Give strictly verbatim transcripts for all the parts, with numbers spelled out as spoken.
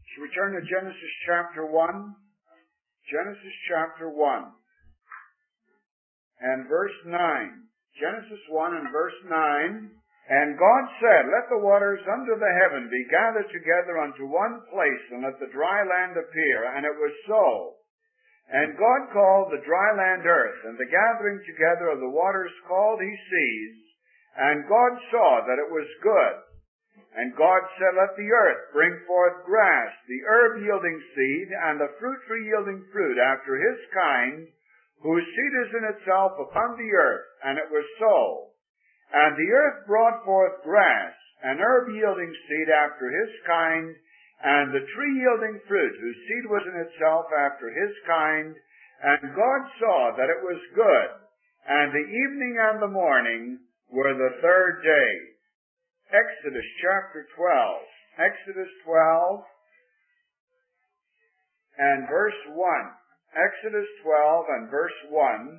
Shall we turn to Genesis chapter one? Genesis chapter one and verse nine. Genesis one and verse nine. And God said, Let the waters under the heaven be gathered together unto one place, and let the dry land appear. And it was so. And God called the dry land earth, and the gathering together of the waters called he seas. And God saw that it was good. And God said, Let the earth bring forth grass, the herb yielding seed, and the fruit tree yielding fruit after his kind, whose seed is in itself upon the earth. And it was so. And the earth brought forth grass, an herb yielding seed after his kind, and the tree yielding fruit, whose seed was in itself after his kind. And God saw that it was good. And the evening and the morning were the third day. Exodus chapter twelve. Exodus twelve and verse one. Exodus twelve and verse one.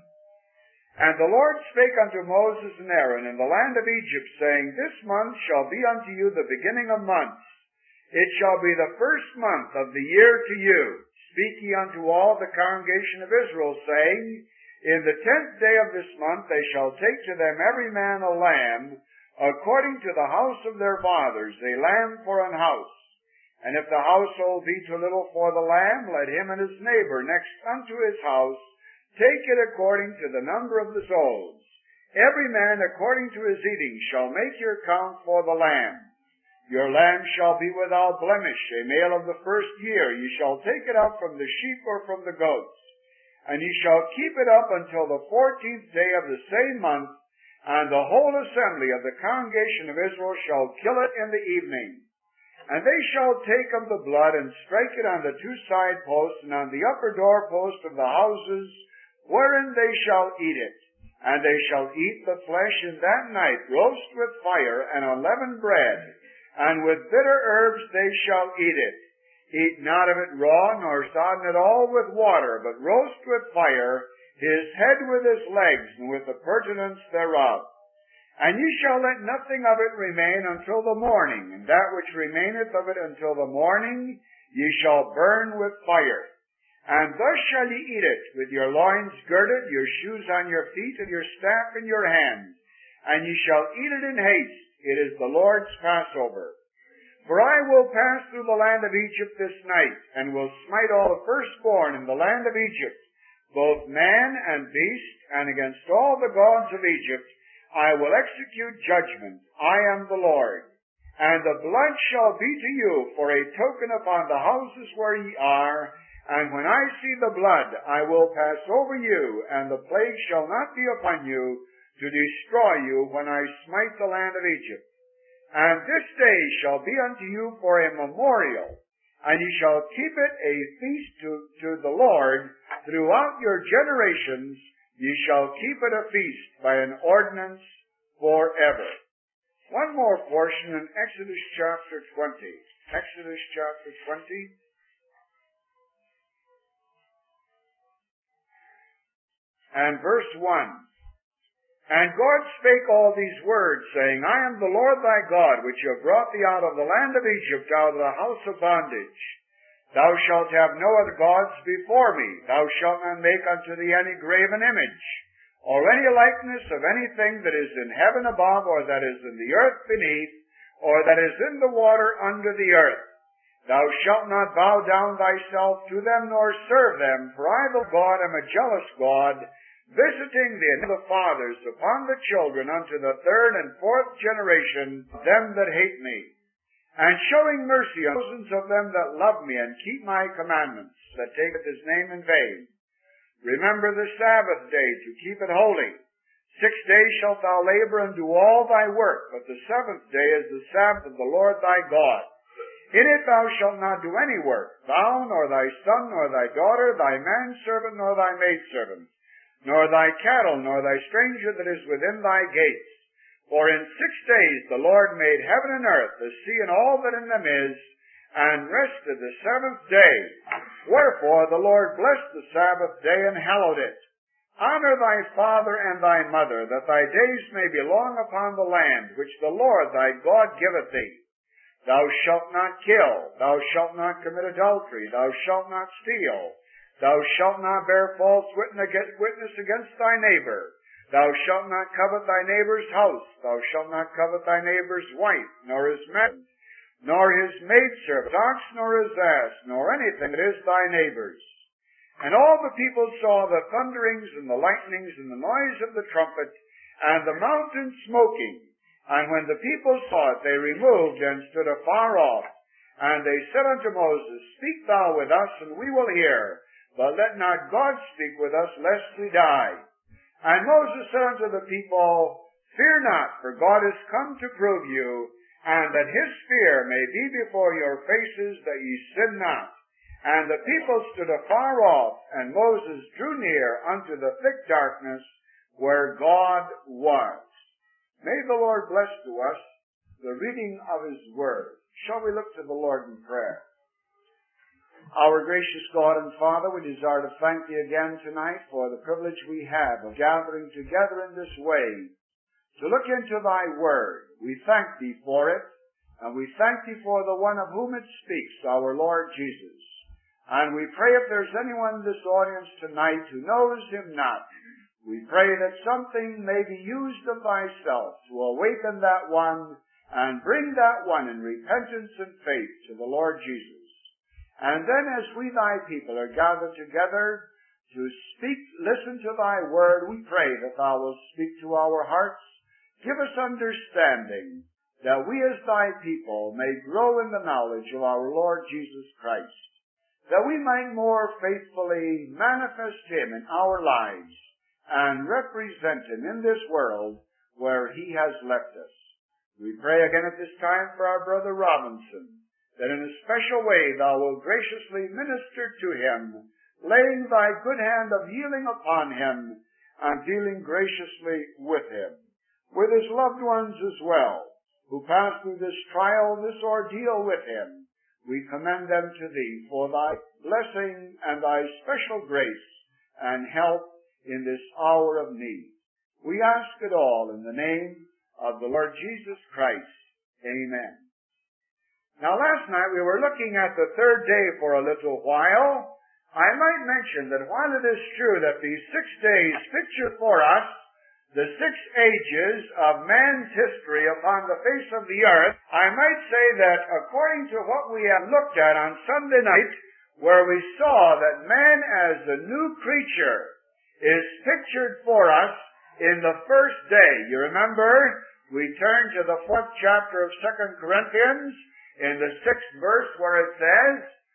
And the Lord spake unto Moses and Aaron in the land of Egypt, saying, This month shall be unto you the beginning of months. It shall be the first month of the year to you. Speak ye unto all the congregation of Israel, saying, In the tenth day of this month they shall take to them every man a lamb, according to the house of their fathers, a lamb for an house. And if the household be too little for the lamb, let him and his neighbor next unto his house take it according to the number of the souls. Every man according to his eating shall make your count for the lamb. Your lamb shall be without blemish, a male of the first year. Ye shall take it up from the sheep or from the goats. And ye shall keep it up until the fourteenth day of the same month, and the whole assembly of the congregation of Israel shall kill it in the evening. And they shall take of the blood, and strike it on the two side posts, and on the upper door post of the houses, wherein they shall eat it. And they shall eat the flesh in that night, roast with fire and unleavened bread, and with bitter herbs they shall eat it. Eat not of it raw, nor sodden it all with water, but roast with fire, his head with his legs, and with the purtenance thereof. And ye shall let nothing of it remain until the morning, and that which remaineth of it until the morning ye shall burn with fire. And thus shall ye eat it, with your loins girded, your shoes on your feet, and your staff in your hand. And ye shall eat it in haste. It is the Lord's Passover. For I will pass through the land of Egypt this night, and will smite all the firstborn in the land of Egypt, both man and beast, and against all the gods of Egypt I will execute judgment. I am the Lord. And the blood shall be to you for a token upon the houses where ye are. And when I see the blood, I will pass over you, and the plague shall not be upon you, to destroy you when I smite the land of Egypt. And this day shall be unto you for a memorial, and ye shall keep it a feast to, to the Lord throughout your generations. Ye shall keep it a feast by an ordinance forever. One more portion in Exodus chapter twenty. Exodus chapter twenty. And verse one. And God spake all these words, saying, I am the Lord thy God, which have brought thee out of the land of Egypt, out of the house of bondage. Thou shalt have no other gods before me. Thou shalt not make unto thee any graven image, or any likeness of anything that is in heaven above, or that is in the earth beneath, or that is in the water under the earth. Thou shalt not bow down thyself to them, nor serve them, for I, the God, am a jealous God, visiting the, the fathers upon the children unto the third and fourth generation, them that hate me, and showing mercy on thousands of them that love me, and keep my commandments, that taketh his name in vain. Remember the Sabbath day, to keep it holy. Six days shalt thou labor and do all thy work, but the seventh day is the Sabbath of the Lord thy God. In it thou shalt not do any work, thou, nor thy son, nor thy daughter, thy manservant, nor thy maidservant, nor thy cattle, nor thy stranger that is within thy gates. For in six days the Lord made heaven and earth, the sea and all that in them is, and rested the seventh day. Wherefore the Lord blessed the Sabbath day and hallowed it. Honor thy father and thy mother, that thy days may be long upon the land which the Lord thy God giveth thee. Thou shalt not kill. Thou shalt not commit adultery. Thou shalt not steal. Thou shalt not bear false witness against thy neighbor. Thou shalt not covet thy neighbor's house. Thou shalt not covet thy neighbor's wife, nor his man, nor his maidservant, ox, nor his ass, nor anything that is thy neighbor's. And all the people saw the thunderings and the lightnings and the noise of the trumpet and the mountain smoking. And when the people saw it, they removed and stood afar off. And they said unto Moses, Speak thou with us, and we will hear. But let not God speak with us, lest we die. And Moses said unto the people, Fear not, for God is come to prove you, and that his fear may be before your faces, that ye sin not. And the people stood afar off, and Moses drew near unto the thick darkness where God was. May the Lord bless to us the reading of his word. Shall we look to the Lord in prayer? Our gracious God and Father, we desire to thank thee again tonight for the privilege we have of gathering together in this way to look into thy word. We thank thee for it, and we thank thee for the one of whom it speaks, our Lord Jesus. And we pray if there's anyone in this audience tonight who knows him not, we pray that something may be used of thyself to awaken that one and bring that one in repentance and faith to the Lord Jesus. And then as we thy people are gathered together to speak, listen to thy word, we pray that thou wilt speak to our hearts. Give us understanding that we as thy people may grow in the knowledge of our Lord Jesus Christ, that we might more faithfully manifest him in our lives and represent him in this world where he has left us. We pray again at this time for our brother Robinson, that in a special way thou wilt graciously minister to him, laying thy good hand of healing upon him and dealing graciously with him. With his loved ones as well, who pass through this trial, this ordeal with him, we commend them to thee for thy blessing and thy special grace and help in this hour of need. We ask it all in the name of the Lord Jesus Christ. Amen. Now last night we were looking at the third day for a little while. I might mention that while it is true that these six days picture for us the six ages of man's history upon the face of the earth, I might say that according to what we have looked at on Sunday night, where we saw that man as a new creature is pictured for us in the first day. You remember, we turned to the fourth chapter of Second Corinthians in the sixth verse where it says,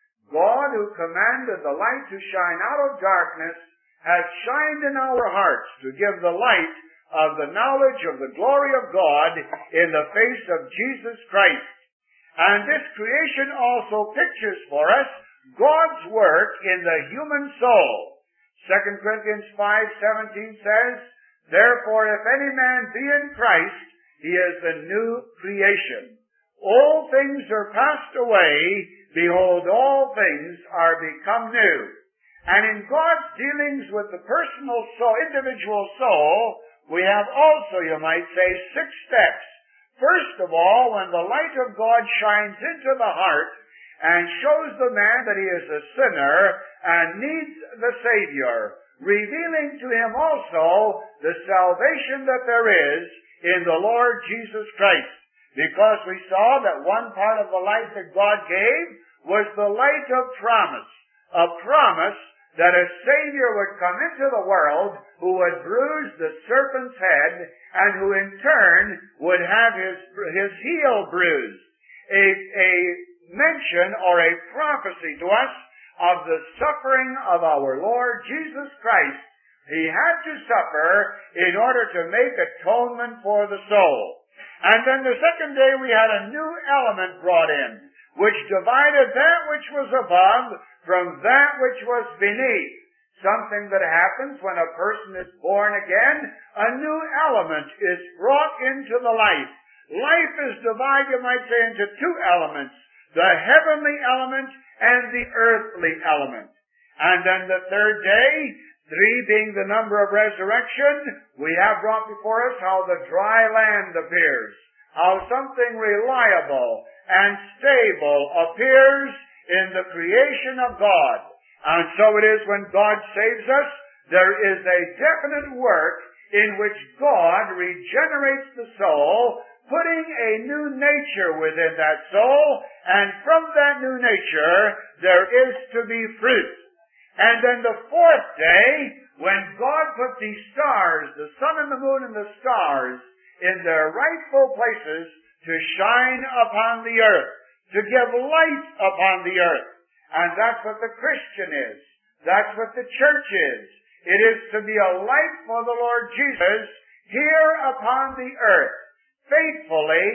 God who commanded the light to shine out of darkness has shined in our hearts to give the light of the knowledge of the glory of God in the face of Jesus Christ. And this creation also pictures for us God's work in the human soul. Second Corinthians five seventeen says, Therefore, if any man be in Christ, he is a new creation. All things are passed away. Behold, all things are become new. And in God's dealings with the personal soul, individual soul, we have also, you might say, six steps. First of all, when the light of God shines into the heart and shows the man that he is a sinner and needs the Savior, revealing to him also the salvation that there is in the Lord Jesus Christ. Because we saw that one part of the light that God gave was the light of promise. A promise that a Savior would come into the world who would bruise the serpent's head and who in turn would have his, his heel bruised. A, a mention or a prophecy to us of the suffering of our Lord Jesus Christ. He had to suffer in order to make atonement for the soul. And then the second day we had a new element brought in, which divided that which was above from that which was beneath. Something that happens when a person is born again, a new element is brought into the life. Life is divided, you might say, into two elements, the heavenly element and the earthly element. And then the third day, three being the number of resurrection, we have brought before us how the dry land appears, how something reliable and stable appears in the creation of God. And so it is when God saves us, there is a definite work in which God regenerates the soul, putting a new nature within that soul, and from that new nature there is to be fruit. And then the fourth day, when God put the stars, the sun and the moon and the stars, in their rightful places to shine upon the earth, to give light upon the earth. And that's what the Christian is. That's what the church is. It is to be a light for the Lord Jesus here upon the earth, faithfully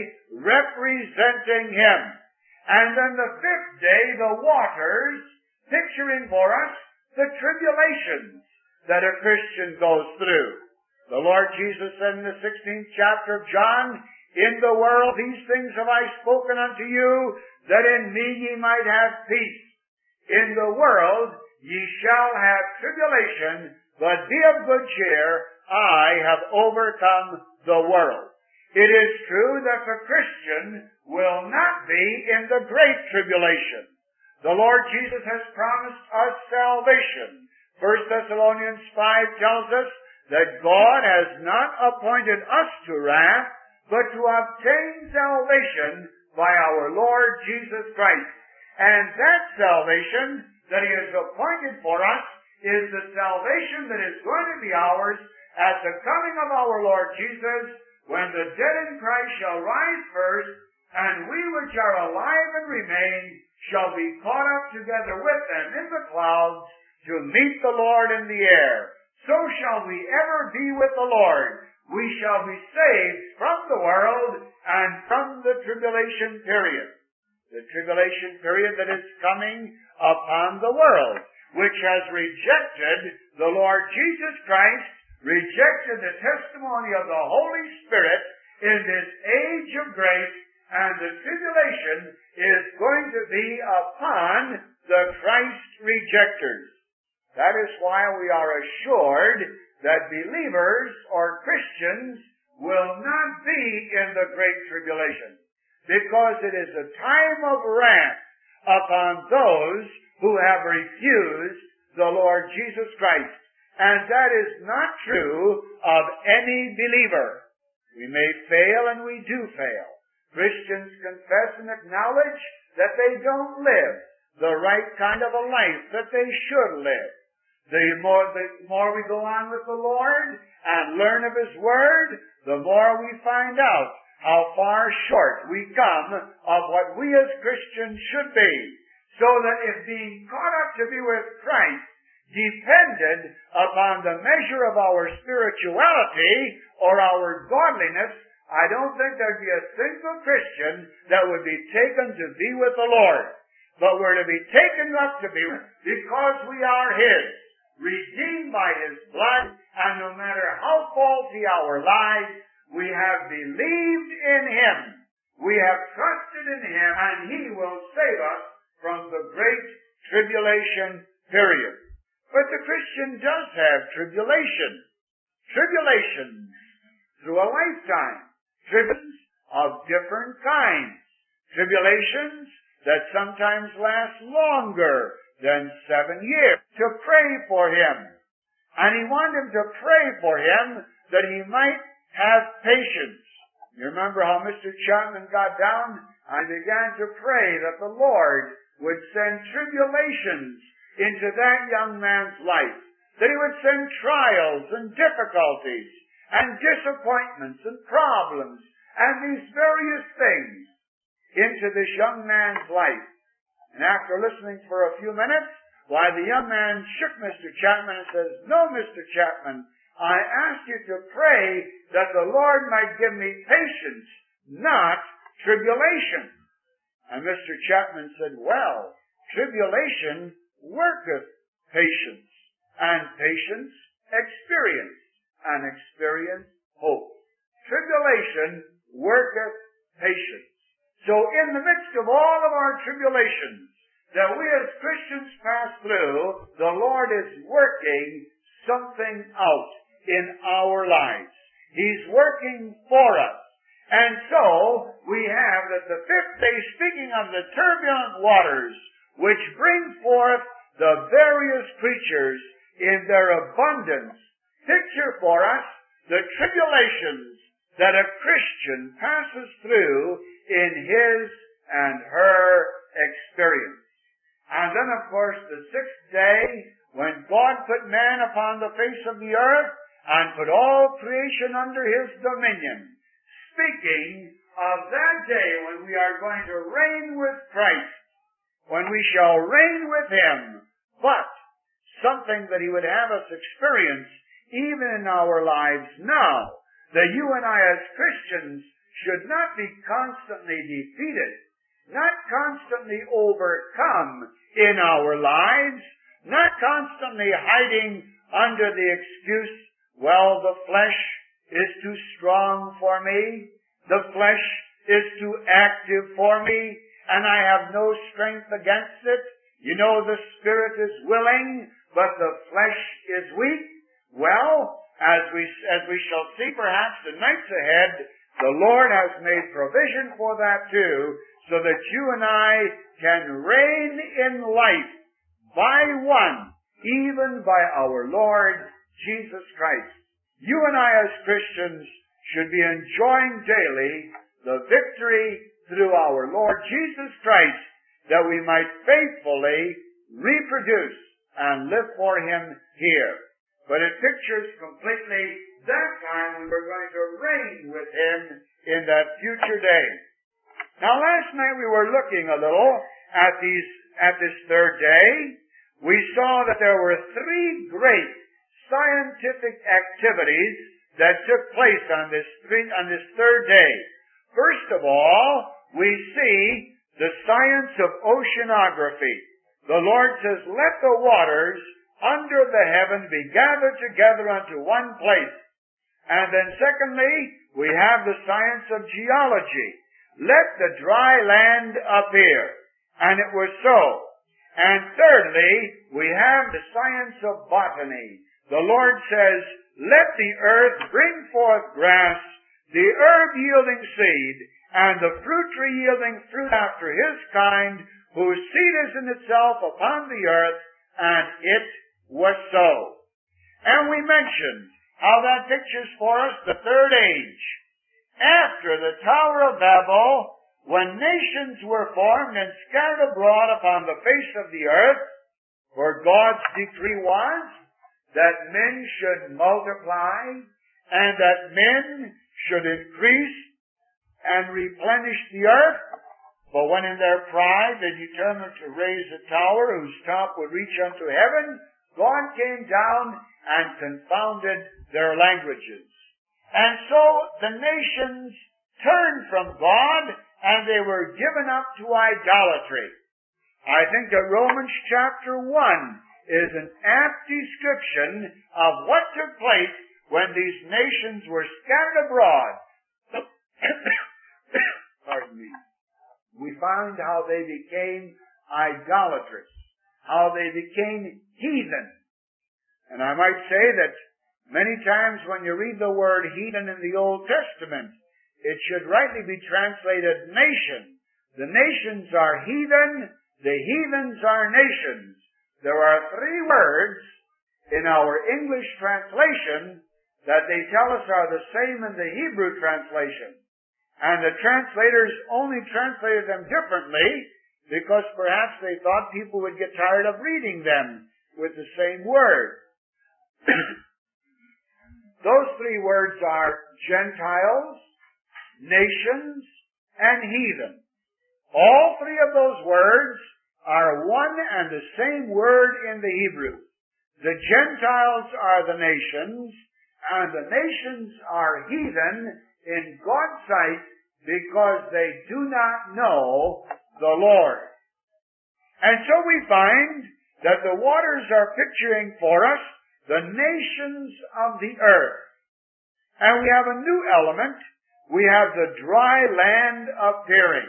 representing Him. And then the fifth day, the waters, picturing for us the tribulations that a Christian goes through. The Lord Jesus said in the sixteenth chapter of John, "In the world these things have I spoken unto you, that in me ye might have peace. In the world ye shall have tribulation, but be of good cheer, I have overcome the world." It is true that the Christian will not be in the great tribulation. The Lord Jesus has promised us salvation. First Thessalonians five tells us that God has not appointed us to wrath, but to obtain salvation by our Lord Jesus Christ. And that salvation that He has appointed for us is the salvation that is going to be ours at the coming of our Lord Jesus, when the dead in Christ shall rise first, and we which are alive and remain shall be caught up together with them in the clouds to meet the Lord in the air. So shall we ever be with the Lord. We shall be saved from the world and from the tribulation period. The tribulation period that is coming upon the world, which has rejected the Lord Jesus Christ, rejected the testimony of the Holy Spirit in this age of grace, and the tribulation is going to be upon the Christ rejectors. That is why we are assured that believers or Christians will not be in the great tribulation, because it is a time of wrath upon those who have refused the Lord Jesus Christ. And that is not true of any believer. We may fail, and we do fail. Christians confess and acknowledge that they don't live the right kind of a life that they should live. The more, the more we go on with the Lord and learn of His Word, the more we find out how far short we come of what we as Christians should be. So that if being caught up to be with Christ depended upon the measure of our spirituality or our godliness, I don't think there'd be a single Christian that would be taken to be with the Lord. But we're to be taken up to be because we are His, redeemed by His blood, and no matter how faulty our lives, we have believed in Him. We have trusted in Him, and He will save us from the great tribulation period. But the Christian does have tribulation. Tribulations through a lifetime. Tribulations of different kinds. Tribulations that sometimes last longer than seven years. To pray for him. And he wanted him to pray for him that he might have patience. You remember how Mister Chapman got down and began to pray that the Lord would send tribulations into that young man's life. That He would send trials and difficulties and disappointments and problems and these various things into this young man's life. And after listening for a few minutes, why, the young man shook Mister Chapman and says, "No, Mister Chapman, I asked you to pray that the Lord might give me patience, not tribulation." And Mister Chapman said, "Well, tribulation worketh patience, and patience experience, and experience hope." Tribulation worketh patience. So in the midst of all of our tribulations that we as Christians pass through, the Lord is working something out in our lives. He's working for us. And so, we have that the fifth day, speaking of the turbulent waters, which bring forth the various creatures in their abundance, picture for us the tribulations that a Christian passes through in his and her experience. And then, of course, the sixth day, when God put man upon the face of the earth and put all creation under his dominion, speaking of that day when we are going to reign with Christ, when we shall reign with him, but something that he would have us experience even in our lives now, that you and I as Christians should not be constantly defeated, not constantly overcome in our lives, not constantly hiding under the excuse, well, the flesh is too strong for me, the flesh is too active for me, and I have no strength against it. You know, the spirit is willing, but the flesh is weak. Well, as we, as we shall see perhaps the nights ahead, the Lord has made provision for that too, so that you and I can reign in life by one, even by our Lord Jesus Christ. You and I as Christians should be enjoying daily the victory through our Lord Jesus Christ, that we might faithfully reproduce and live for him here. But it pictures completely that time when we're going to reign with him in that future day. Now, last night we were looking a little at these, at this third day. We saw that there were three great scientific activities that took place on this three, on this third day. First of all, we see the science of oceanography. The Lord says, let the waters under the heaven be gathered together unto one place. And then secondly, we have the science of geology. Let the dry land appear. And it was so. And thirdly, we have the science of botany. The Lord says, let the earth bring forth grass, the herb yielding seed, and the fruit tree yielding fruit after his kind, whose seed is in itself upon the earth, and it was so. And we mentioned how that pictures for us the third age. After the Tower of Babel, when nations were formed and scattered abroad upon the face of the earth, for God's decree was that men should multiply and that men should increase and replenish the earth. But when in their pride they determined to raise a tower whose top would reach unto heaven, God came down and confounded their languages. And so the nations turned from God and they were given up to idolatry. I think that Romans chapter one is an apt description of what took place when these nations were scattered abroad. Pardon me. We find how they became idolatrous, how they became heathen. And I might say that many times when you read the word heathen in the Old Testament, it should rightly be translated nation. The nations are heathen, the heathens are nations. There are three words in our English translation that they tell us are the same in the Hebrew translation. And the translators only translated them differently because perhaps they thought people would get tired of reading them with the same word. Those three words are Gentiles, nations, and heathen. All three of those words are one and the same word in the Hebrew. The Gentiles are the nations, and the nations are heathen in God's sight because they do not know the Lord. And so we find that the waters are picturing for us the nations of the earth. And we have a new element. We have the dry land appearing.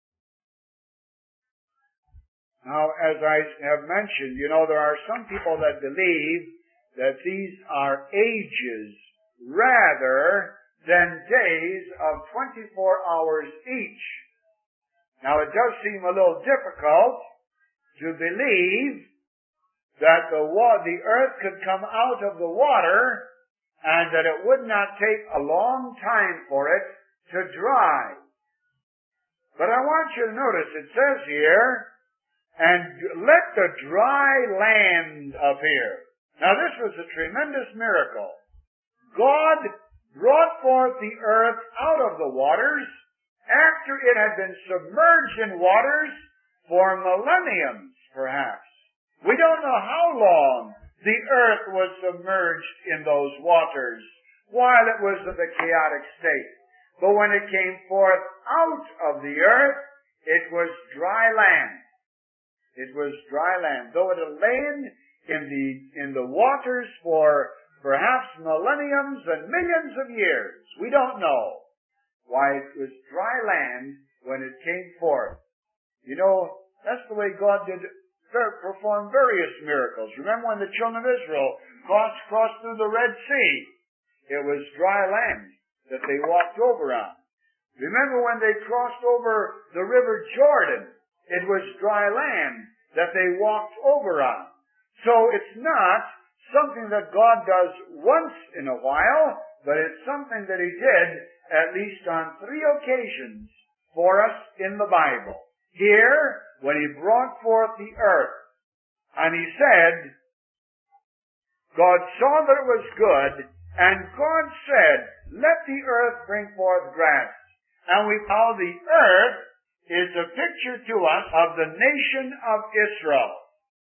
Now, as I have mentioned, you know, there are some people that believe that these are ages rather than days of twenty-four hours each. Now it does seem a little difficult to believe that the wa- the earth could come out of the water and that it would not take a long time for it to dry. But I want you to notice it says here, and let the dry land appear. Now this was a tremendous miracle. God brought forth the earth out of the waters after it had been submerged in waters for millenniums, perhaps. We don't know how long the earth was submerged in those waters while it was in a chaotic state. But when it came forth out of the earth, it was dry land. It was dry land. Though it had lain in the, in the waters for perhaps millenniums and millions of years, we don't know why it was dry land when it came forth. You know, that's the way God did perform various miracles. Remember when the children of Israel crossed, crossed through the Red Sea? It was dry land that they walked over on. Remember when they crossed over the River Jordan? It was dry land that they walked over on. So it's not something that God does once in a while, but it's something that He did at least on three occasions for us in the Bible. Here, when He brought forth the earth, and He said, God saw that it was good, and God said, let the earth bring forth grass. And we found the earth is a picture to us of the nation of Israel.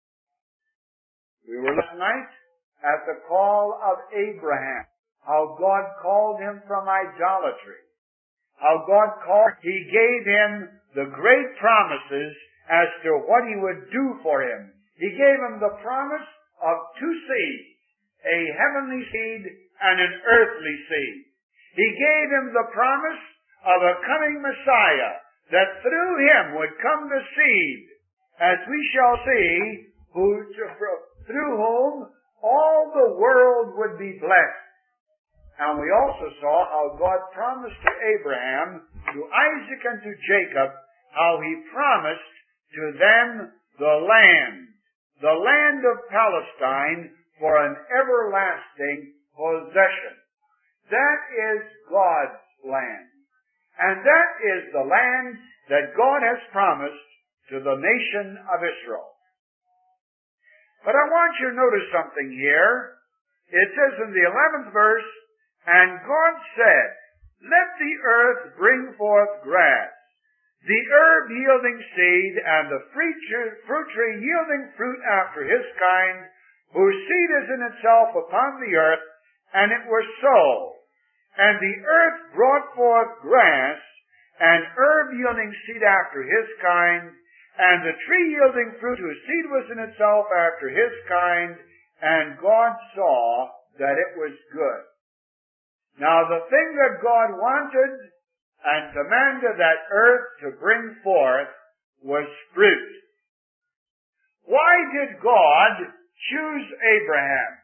We were last night at the call of Abraham, how God called him from idolatry, how God called, He gave him the great promises as to what He would do for him. He gave him the promise of two seeds, a heavenly seed and an earthly seed. He gave him the promise of a coming Messiah, that through Him would come the seed, as we shall see, who, through whom all the world would be blessed. And we also saw how God promised to Abraham, to Isaac, and to Jacob, how He promised to them the land, the land of Palestine, for an everlasting possession. That is God's land. And that is the land that God has promised to the nation of Israel. But I want you to notice something here. It says in the eleventh verse, and God said, let the earth bring forth grass, the herb yielding seed, and the fruit tree yielding fruit after his kind, whose seed is in itself upon the earth, and it was so. And the earth brought forth grass, and herb yielding seed after his kind, and the tree yielding fruit whose seed was in itself after his kind, and God saw that it was good. Now the thing that God wanted and commanded that earth to bring forth was fruit. Why did God choose Abraham?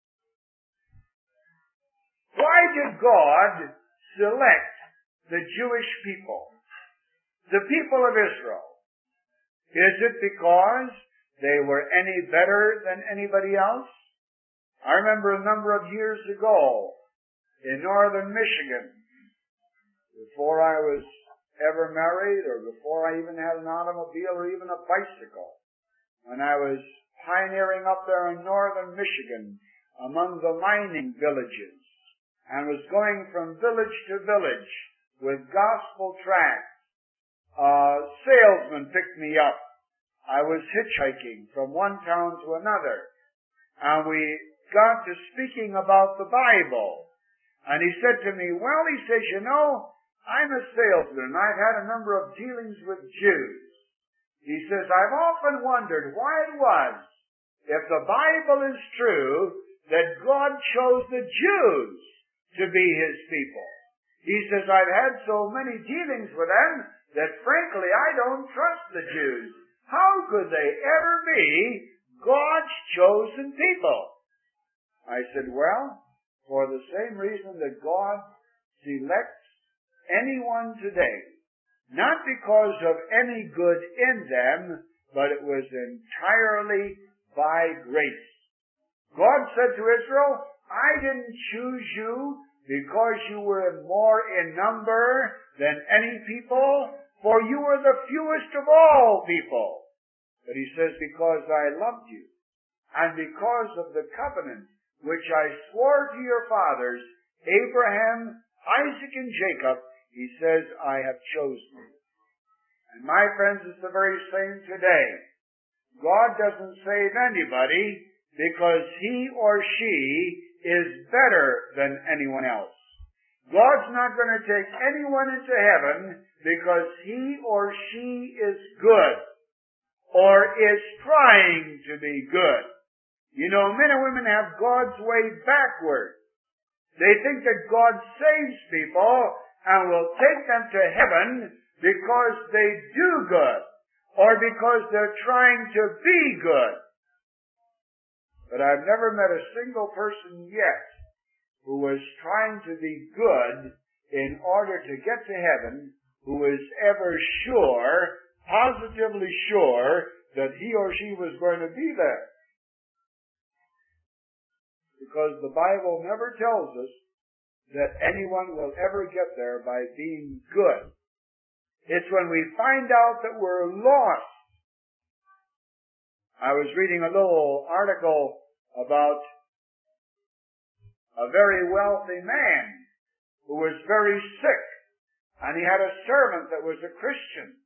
Why did God select the Jewish people, the people of Israel? Is it because they were any better than anybody else? I remember a number of years ago in northern Michigan, before I was ever married or before I even had an automobile or even a bicycle, when I was pioneering up there in northern Michigan among the mining villages, and was going from village to village with gospel tracts. A salesman picked me up. I was hitchhiking from one town to another, and we got to speaking about the Bible. And he said to me, well, he says, you know, I'm a salesman, and I've had a number of dealings with Jews. He says, I've often wondered why it was, if the Bible is true, that God chose the Jews to be His people. He says, I've had so many dealings with them that frankly I don't trust the Jews. How could they ever be God's chosen people? I said, well, for the same reason that God selects anyone today, not because of any good in them, but it was entirely by grace. God said to Israel, I didn't choose you because you were more in number than any people, for you were the fewest of all people. But he says, because I loved you, and because of the covenant which I swore to your fathers, Abraham, Isaac, and Jacob, he says, I have chosen you. And my friends, it's the very same today. God doesn't save anybody because he or she is better than anyone else. God's not going to take anyone into heaven because he or she is good or is trying to be good. You know, men and women have God's way backward. They think that God saves people and will take them to heaven because they do good or because they're trying to be good. But I've never met a single person yet who was trying to be good in order to get to heaven, who was ever sure, positively sure, that he or she was going to be there. Because the Bible never tells us that anyone will ever get there by being good. It's when we find out that we're lost. I was reading a little article about a very wealthy man who was very sick, and he had a servant that was a Christian.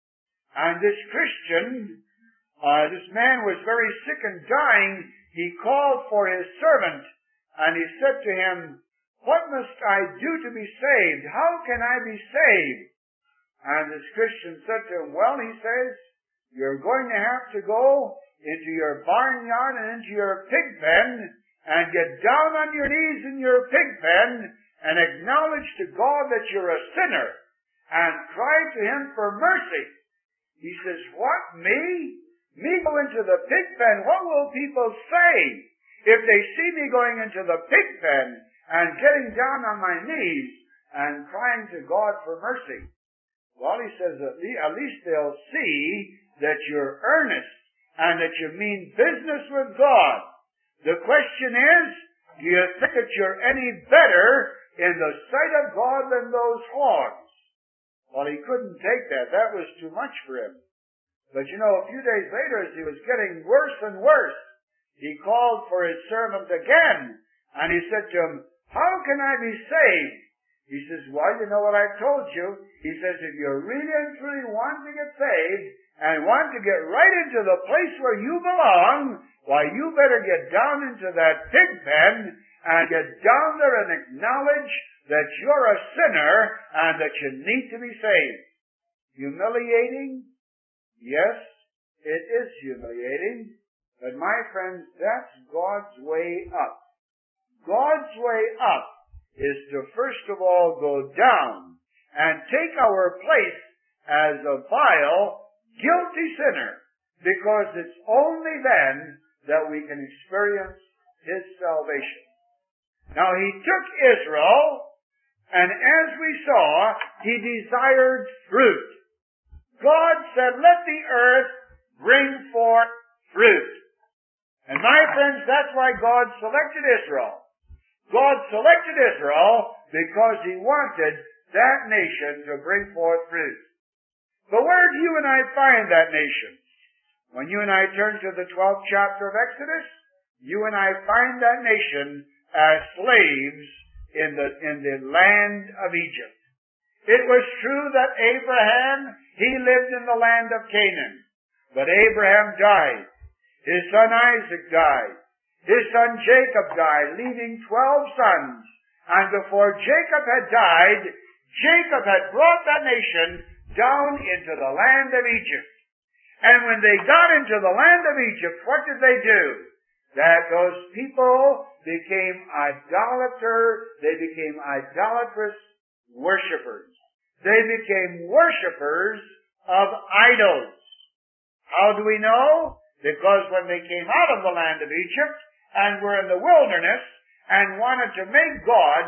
And this Christian, uh, this man was very sick and dying. He called for his servant, and he said to him, what must I do to be saved? How can I be saved? And this Christian said to him, well, he says, you're going to have to go into your barnyard and into your pig pen and get down on your knees in your pig pen and acknowledge to God that you're a sinner and cry to him for mercy. He says, what, me? Me go into the pig pen? What will people say if they see me going into the pig pen and getting down on my knees and crying to God for mercy? Well, he says, at least they'll see that you're earnest and that you mean business with God. The question is, do you think that you're any better in the sight of God than those hogs? Well, he couldn't take that. That was too much for him. But you know, a few days later, as he was getting worse and worse, he called for his servant again, and he said to him, how can I be saved? He says, well, you know what I told you. He says, if you really and truly want to get saved and want to get right into the place where you belong, why, you better get down into that pig pen and get down there and acknowledge that you're a sinner and that you need to be saved. Humiliating? Yes, it is humiliating. But my friends, that's God's way up. God's way up is to first of all go down and take our place as a vile, guilty sinner, because it's only then that we can experience his salvation. Now, he took Israel, and as we saw, he desired fruit. God said, let the earth bring forth fruit. And my friends, that's why God selected Israel. God selected Israel because he wanted that nation to bring forth fruit. But where do you and I find that nation? When you and I turn to the twelfth chapter of Exodus, you and I find that nation as slaves in the, in the land of Egypt. It was true that Abraham, he lived in the land of Canaan. But Abraham died. His son Isaac died. His son Jacob died, leaving twelve sons. And before Jacob had died, Jacob had brought that nation down into the land of Egypt. And when they got into the land of Egypt, what did they do? That those people became idolater, they became idolatrous worshipers. They became worshipers of idols. How do we know? Because when they came out of the land of Egypt and were in the wilderness and wanted to make gods,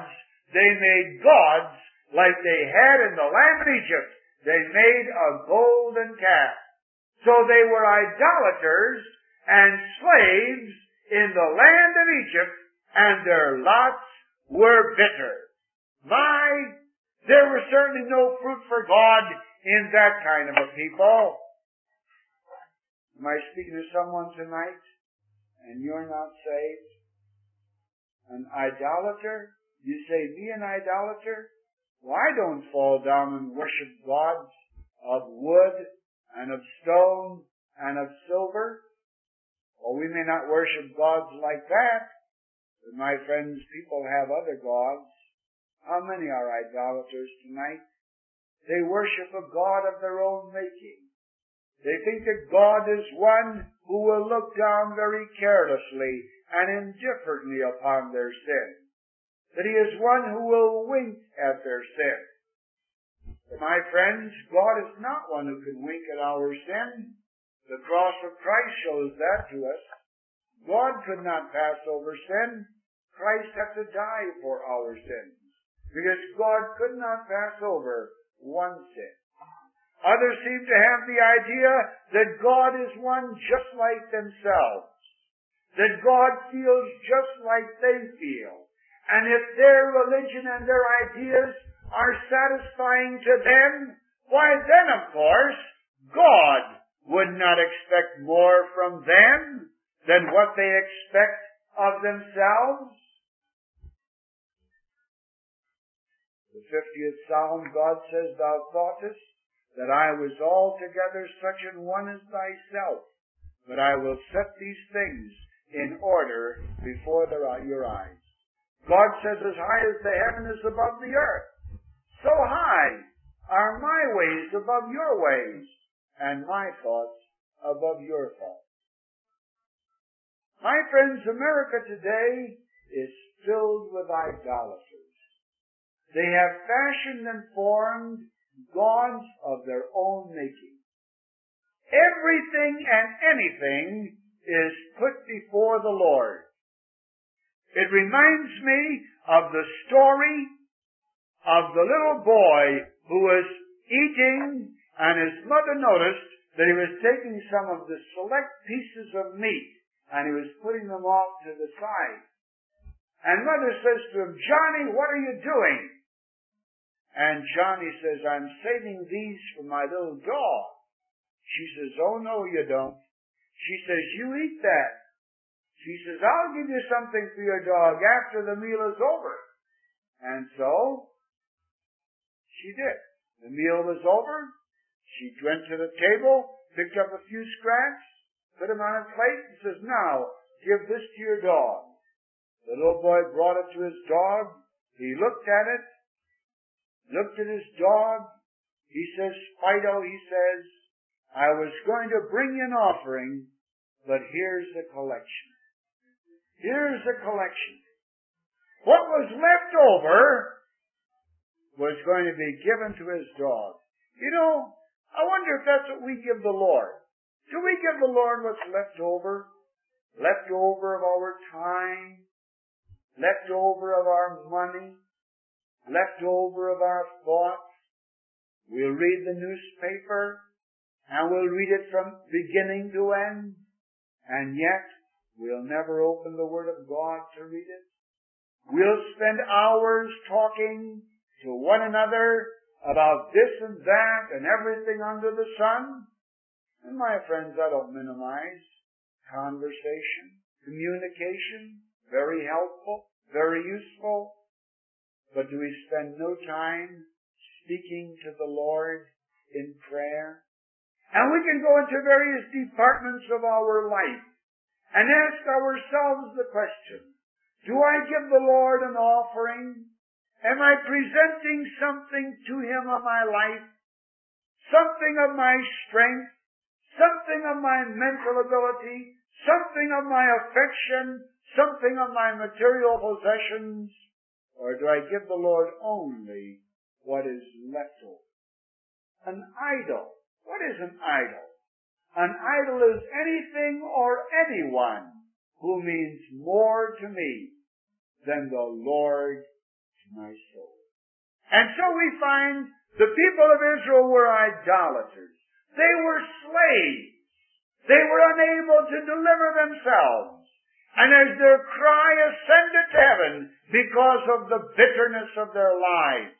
They made gods like they had in the land of Egypt. They made a golden calf. So they were idolaters and slaves in the land of Egypt, and their lots were bitter. My, there was certainly no fruit for God in that kind of a people. Am I speaking to someone tonight, and you're not saved? An idolater? You say, me an idolater? Well, I don't fall down and worship gods of wood and of stone and of silver. Well, we may not worship gods like that, but my friends, people have other gods. How many are idolaters tonight? They worship a god of their own making. They think that God is one who will look down very carelessly and indifferently upon their sin. That He is one who will wink at their sin. But my friends, God is not one who can wink at our sin. The cross of Christ shows that to us. God could not pass over sin. Christ had to die for our sins, because God could not pass over one sin. Others seem to have the idea that God is one just like themselves, that God feels just like they feel. And if their religion and their ideas are satisfying to them, why then, of course, God would not expect more from them than what they expect of themselves. The fiftieth Psalm, God says, Thou thoughtest that I was altogether such an one as thyself, but I will set these things in order before their, your eyes. God says, as high as the heaven is above the earth, so high are my ways above your ways, and my thoughts above your thoughts. My friends, America today is filled with idolaters. They have fashioned and formed gods of their own making. Everything and anything is put before the Lord. It reminds me of the story of the little boy who was eating, and his mother noticed that he was taking some of the select pieces of meat, and he was putting them off to the side. And mother says to him, Johnny, what are you doing? And Johnny says, I'm saving these for my little dog. She says, oh, no, you don't. She says, you eat that. She says, I'll give you something for your dog after the meal is over. And so, she did. The meal was over. She went to the table, picked up a few scraps, put them on a plate, and says, now, give this to your dog. The little boy brought it to his dog. He looked at it, looked at his dog. He says, Fido, he says, I was going to bring you an offering, but here's the collection. Here's the collection. What was left over was going to be given to his dog. You know, I wonder if that's what we give the Lord. Do we give the Lord what's left over? Left over of our time, left over of our money, left over of our thoughts. We'll read the newspaper, and we'll read it from beginning to end, and yet we'll never open the Word of God to read it. We'll spend hours talking to one another about this and that and everything under the sun. And my friends, I don't minimize conversation, communication, very helpful, very useful. But do we spend no time speaking to the Lord in prayer? And we can go into various departments of our life and ask ourselves the question, do I give the Lord an offering? Am I presenting something to Him of my life? Something of my strength? Something of my mental ability? Something of my affection? Something of my material possessions? Or do I give the Lord only what is left over? An idol. What is an idol? An idol is anything or anyone who means more to me than the Lord my soul. And so we find the people of Israel were idolaters. They were slaves. They were unable to deliver themselves. And as their cry ascended to heaven because of the bitterness of their lives.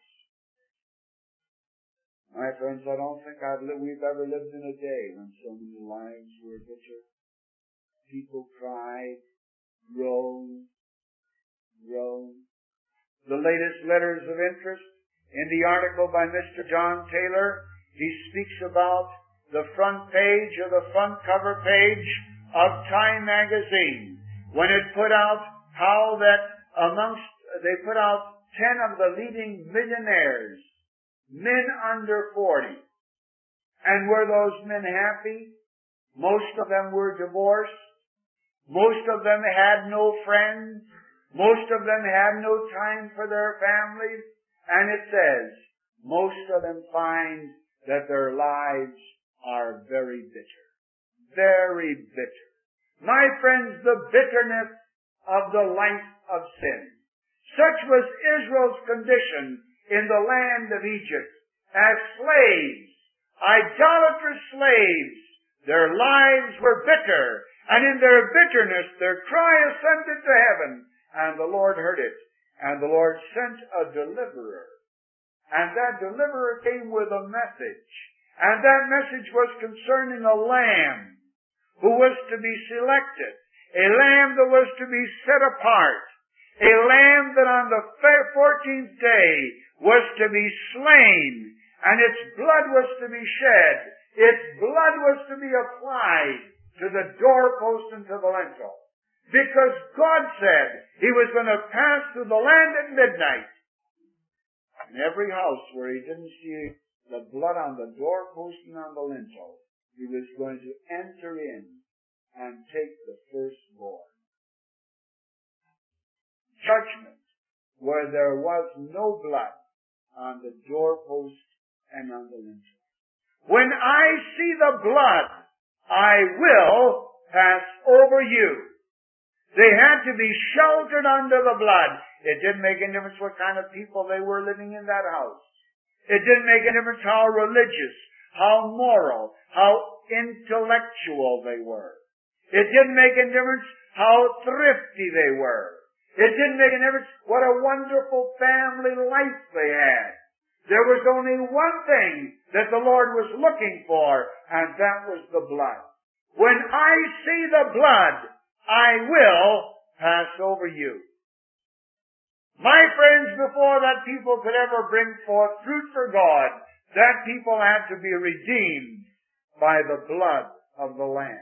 My friends, I don't think I've li- we've ever lived in a day when so many lives were bitter. People cried, groaned, groaned. The latest letters of interest in the article by Mister John Taylor, he speaks about the front page or the front cover page of Time magazine when it put out how that amongst, they put out ten of the leading millionaires, men under forty. And were those men happy? Most of them were divorced. Most of them had no friends. Most of them had no time for their families. And it says, most of them find that their lives are very bitter. Very bitter. My friends, the bitterness of the life of sin. Such was Israel's condition in the land of Egypt. As slaves, idolatrous slaves, their lives were bitter. And in their bitterness, their cry ascended to heaven. And the Lord heard it. And the Lord sent a deliverer. And that deliverer came with a message. And that message was concerning a lamb who was to be selected. A lamb that was to be set apart. A lamb that on the fourteenth day was to be slain. And its blood was to be shed. Its blood was to be applied to the doorpost and to the lintel. Because God said He was going to pass through the land at midnight. In every house where He didn't see the blood on the doorpost and on the lintel, He was going to enter in and take the firstborn. Judgment, where there was no blood on the doorpost and on the lintel. When I see the blood, I will pass over you. They had to be sheltered under the blood. It didn't make any difference what kind of people they were living in that house. It didn't make any difference how religious, how moral, how intellectual they were. It didn't make any difference how thrifty they were. It didn't make any difference what a wonderful family life they had. There was only one thing that the Lord was looking for, and that was the blood. When I see the blood, I will pass over you. My friends, before that people could ever bring forth fruit for God, that people had to be redeemed by the blood of the Lamb.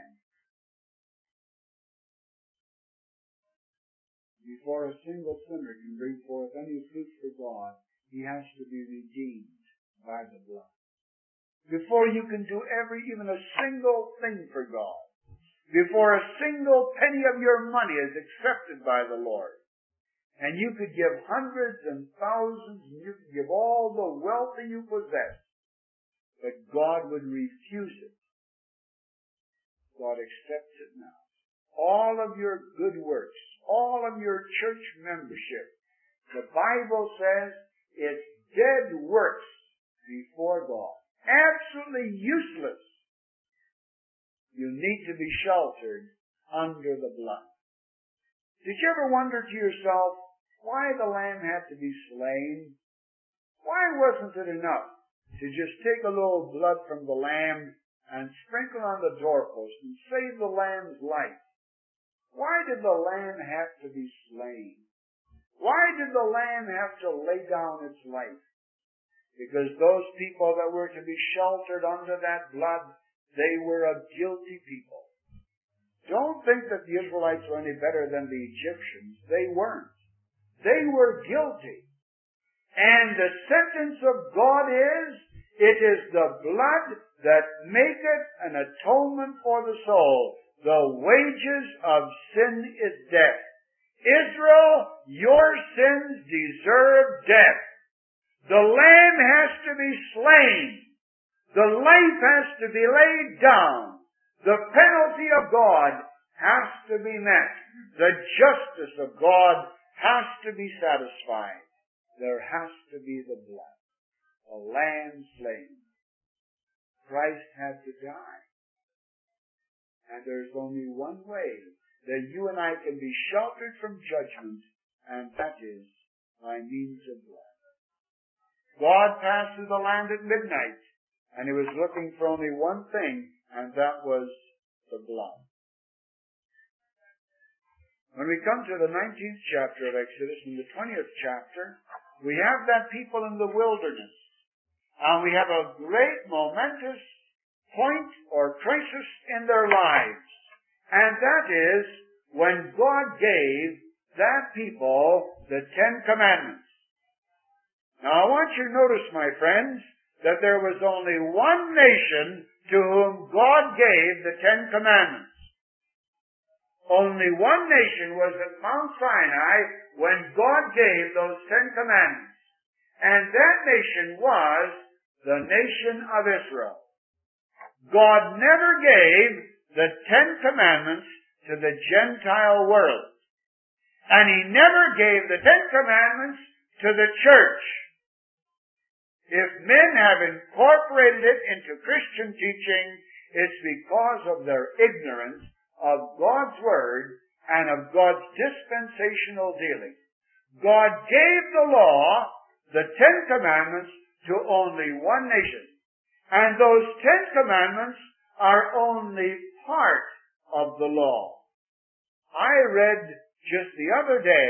Before a single sinner can bring forth any fruit for God, he has to be redeemed by the blood. Before you can do every, even a single thing for God, before a single penny of your money is accepted by the Lord, and you could give hundreds and thousands, and you could give all the wealth that you possess, but God would refuse it. God accepts it now. All of your good works, all of your church membership, the Bible says it's dead works before God. Absolutely useless. You need to be sheltered under the blood. Did you ever wonder to yourself why the lamb had to be slain? Why wasn't it enough to just take a little blood from the lamb and sprinkle on the doorpost and save the lamb's life? Why did the lamb have to be slain? Why did the lamb have to lay down its life? Because those people that were to be sheltered under that blood, they were a guilty people. Don't think that the Israelites were any better than the Egyptians. They weren't. They were guilty. And the sentence of God is, it is the blood that maketh an atonement for the soul. The wages of sin is death. Israel, your sins deserve death. The lamb has to be slain. The life has to be laid down. The penalty of God has to be met. The justice of God has to be satisfied. there has to be the blood, a lamb slain. Christ had to die. And there's only one way that you and I can be sheltered from judgment, and that is by means of blood. God passed through the land at midnight, and He was looking for only one thing, and that was the blood. When we come to the nineteenth chapter of Exodus, in the twentieth chapter, we have that people in the wilderness. And we have a great momentous point or crisis in their lives. And that is when God gave that people the Ten Commandments. Now I want you to notice, my friends, that there was only one nation to whom God gave the Ten Commandments. Only one nation was at Mount Sinai when God gave those Ten Commandments. And that nation was the nation of Israel. God never gave the Ten Commandments to the Gentile world. And He never gave the Ten Commandments to the church. If men have incorporated it into Christian teaching, it's because of their ignorance of God's Word and of God's dispensational dealing. God gave the law, the Ten Commandments, to only one nation. And those Ten Commandments are only part of the law. I read just the other day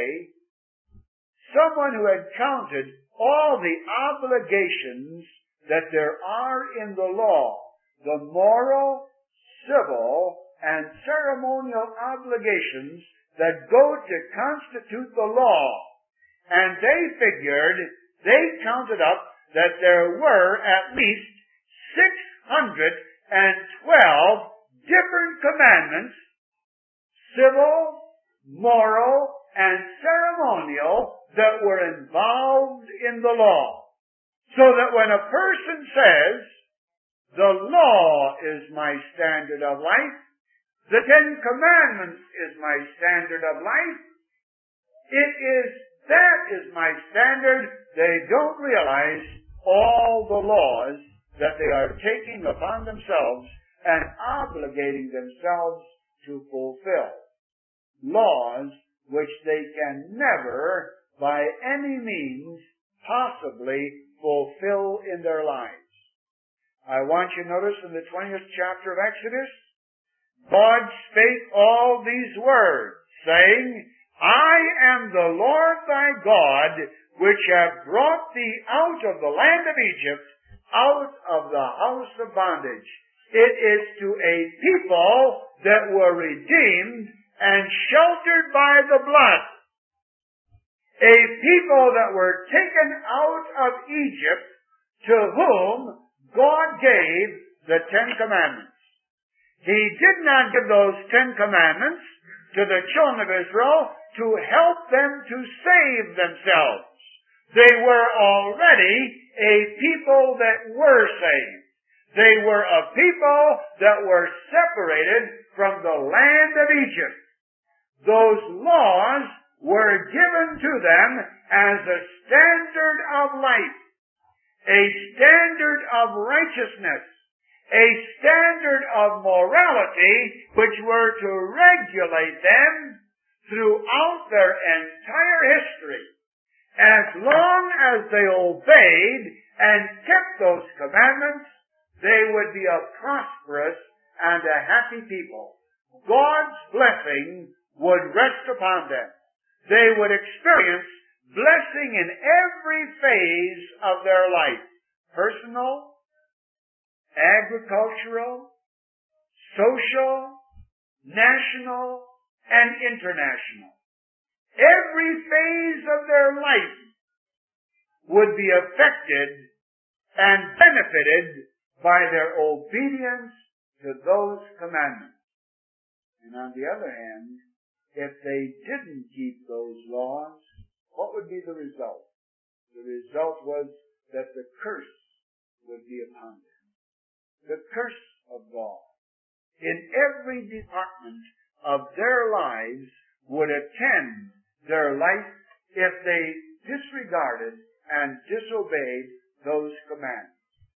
someone who had counted all the obligations that there are in the law, the moral, civil, and ceremonial obligations that go to constitute the law. And they figured, they counted up that there were at least six hundred twelve different commandments, civil, moral, and ceremonial, that were involved in the law. So that when a person says, the law is my standard of life, the Ten Commandments is my standard of life, it is, that is my standard, they don't realize all the laws that they are taking upon themselves and obligating themselves to fulfill. Laws which they can never, by any means, possibly fulfill in their lives. I want you to notice in the twentieth chapter of Exodus, God spake all these words, saying, I am the Lord thy God, which have brought thee out of the land of Egypt, out of the house of bondage. It is to a people that were redeemed and sheltered by the blood. A people that were taken out of Egypt, to whom God gave the Ten Commandments. He did not give those Ten Commandments to the children of Israel to help them to save themselves. They were already a people that were saved. They were a people that were separated from the land of Egypt. Those laws were given to them as a standard of life, a standard of righteousness, a standard of morality which were to regulate them throughout their entire history. As long as they obeyed and kept those commandments, they would be a prosperous and a happy people. God's blessing would rest upon them. They would experience blessing in every phase of their life. Personal, agricultural, social, national, and international. Every phase of their life would be affected and benefited by their obedience to those commandments. And on the other hand, if they didn't keep those laws, what would be the result? The result was that the curse would be upon them. The curse of God in every department of their lives would attend their life if they disregarded and disobeyed those commands.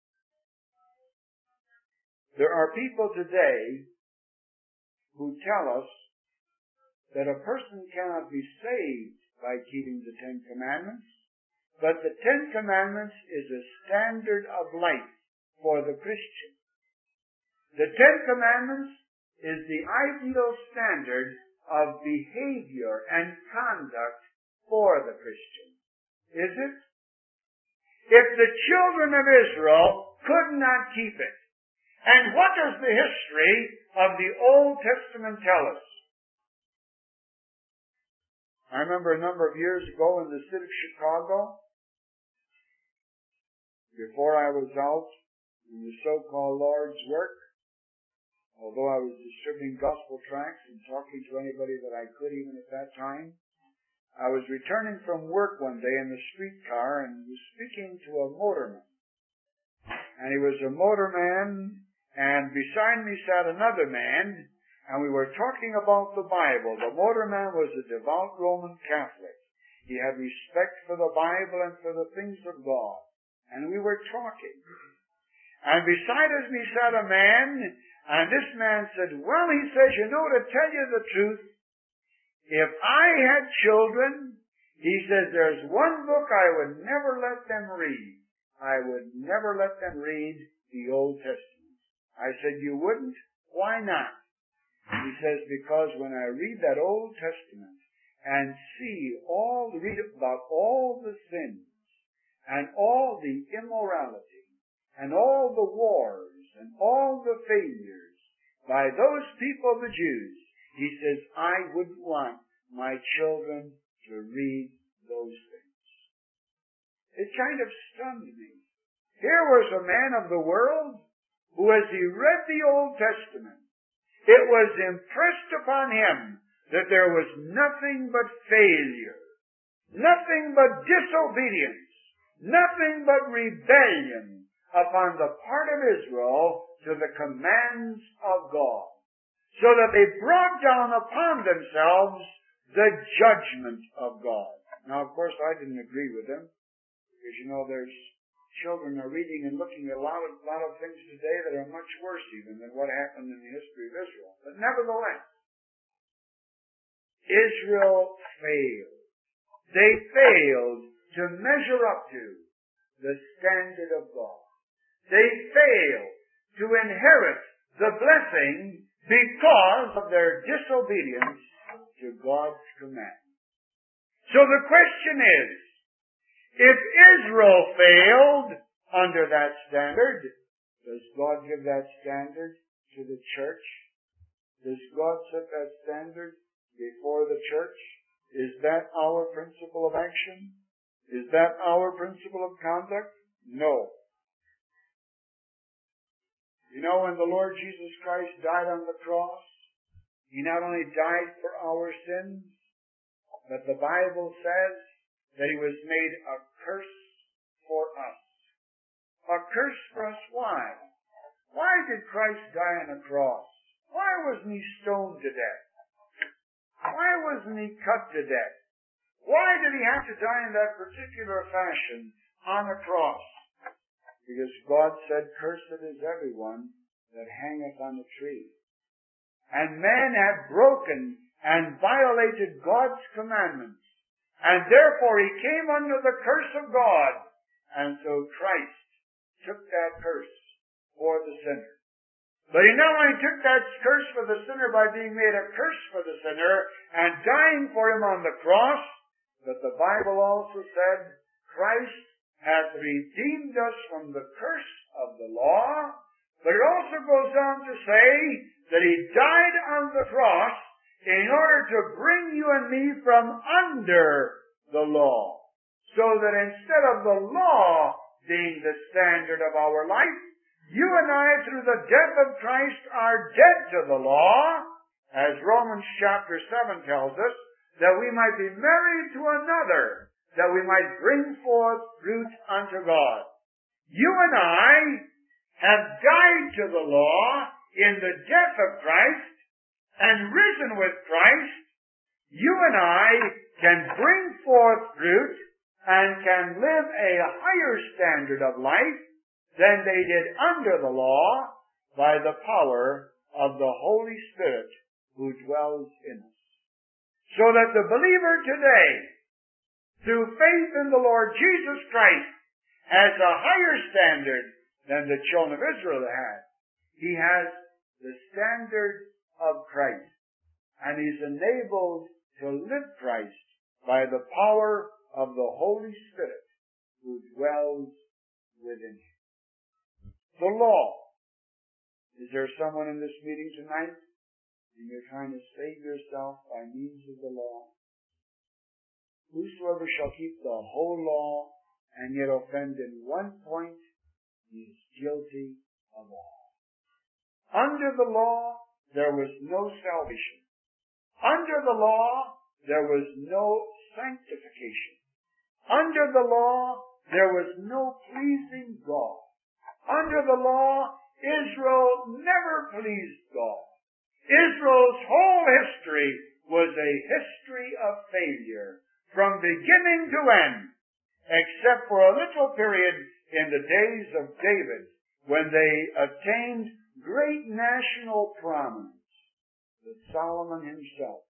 There are people today who tell us that a person cannot be saved by keeping the Ten Commandments, but the Ten Commandments is a standard of life for the Christian. The Ten Commandments is the ideal standard of behavior and conduct for the Christian. Is it? If the children of Israel could not keep it, and what does the history of the Old Testament tell us? I remember a number of years ago in the city of Chicago, before I was out in the so-called Lord's work, although I was distributing gospel tracts and talking to anybody that I could even at that time, I was returning from work one day in the streetcar and was speaking to a motorman. And he was a motorman, and beside me sat another man, and we were talking about the Bible. The motorman was a devout Roman Catholic. He had respect for the Bible and for the things of God. And we were talking. And beside us me sat a man, and this man said, well, he says, you know, to tell you the truth, if I had children, he says, there's one book I would never let them read. I would never let them read the Old Testament. I said, you wouldn't? Why not? He says, because when I read that Old Testament and see all, read about all the sins and all the immorality and all the wars and all the failures by those people, the Jews, he says, I wouldn't want my children to read those things. It kind of stunned me. Here was a man of the world who, as he read the Old Testament, it was impressed upon him that there was nothing but failure, nothing but disobedience, nothing but rebellion upon the part of Israel to the commands of God, so that they brought down upon themselves the judgment of God. Now, of course, I didn't agree with them, because, you know, there's children are reading and looking at a lot of, lot of things today that are much worse even than what happened in the history of Israel. But nevertheless, Israel failed. They failed to measure up to the standard of God. They failed to inherit the blessing because of their disobedience to God's command. So the question is, if Israel failed under that standard, does God give that standard to the church? Does God set that standard before the church? Is that our principle of action? Is that our principle of conduct? No. You know, when the Lord Jesus Christ died on the cross, He not only died for our sins, but the Bible says that He was made a curse for us. A curse for us. Why? Why did Christ die on the cross? Why wasn't He stoned to death? Why wasn't He cut to death? Why did He have to die in that particular fashion on a cross? Because God said, cursed is everyone that hangeth on the tree. And man had broken and violated God's commandments. And therefore he came under the curse of God. And so Christ took that curse for the sinner. But He not only took that curse for the sinner by being made a curse for the sinner and dying for him on the cross, but the Bible also said Christ hath redeemed us from the curse of the law. But it also goes on to say that He died on the cross in order to bring you and me from under the law. So that instead of the law being the standard of our life, you and I, through the death of Christ, are dead to the law, as Romans chapter seven tells us, that we might be married to another, that we might bring forth fruit unto God. You and I have died to the law in the death of Christ and risen with Christ. You and I can bring forth fruit and can live a higher standard of life than they did under the law by the power of the Holy Spirit who dwells in us. So that the believer today, through faith in the Lord Jesus Christ, has a higher standard than the children of Israel had. He has the standard of Christ, and he's enabled to live Christ by the power of the Holy Spirit who dwells within him. The law. Is there someone in this meeting tonight and you're trying to save yourself by means of the law? Whosoever shall keep the whole law and yet offend in one point, he is guilty of all. Under the law, there was no salvation. Under the law, there was no sanctification. Under the law, there was no pleasing God. Under the law, Israel never pleased God. Israel's whole history was a history of failure from beginning to end, except for a little period in the days of David when they attained great national prominence. But Solomon himself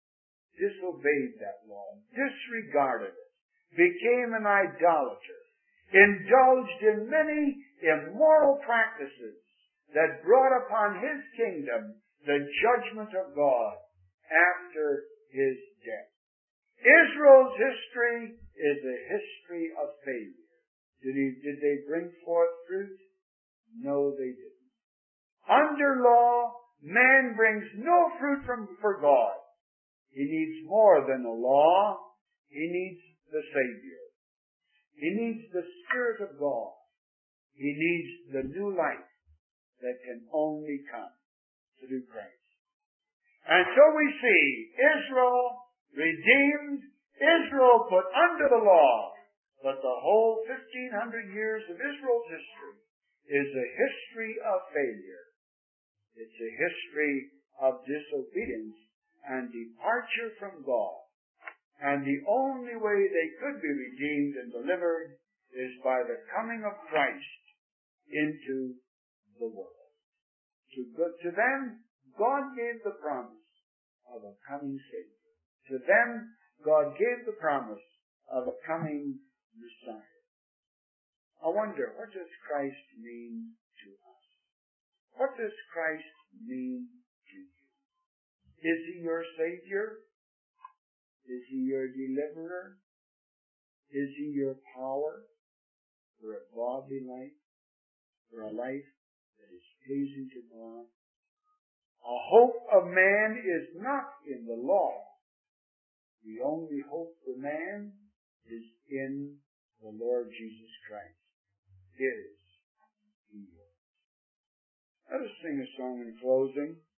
disobeyed that law, disregarded it, became an idolater, indulged in many immoral practices that brought upon his kingdom the judgment of God after his death. Israel's history is a history of failure. Did, he, did they bring forth fruit? No, they didn't. Under law, man brings no fruit from, for God. He needs more than the law. He needs the Savior. He needs the Spirit of God. He needs the new life that can only come through Christ. And so we see Israel redeemed, Israel put under the law, but the whole fifteen hundred years of Israel's history is a history of failure. It's a history of disobedience and departure from God. And the only way they could be redeemed and delivered is by the coming of Christ into the world. To, to them, God gave the promise of a coming Savior. To them, God gave the promise of a coming Messiah. I wonder, what does Christ mean to us? What does Christ mean to you? Is he your Savior? Is he your deliverer? Is he your power for a godly life? For a life that is pleasing to God? A hope of man is not in the law. The only hope for man is in the Lord Jesus Christ. His. He is. Let us sing a song in closing.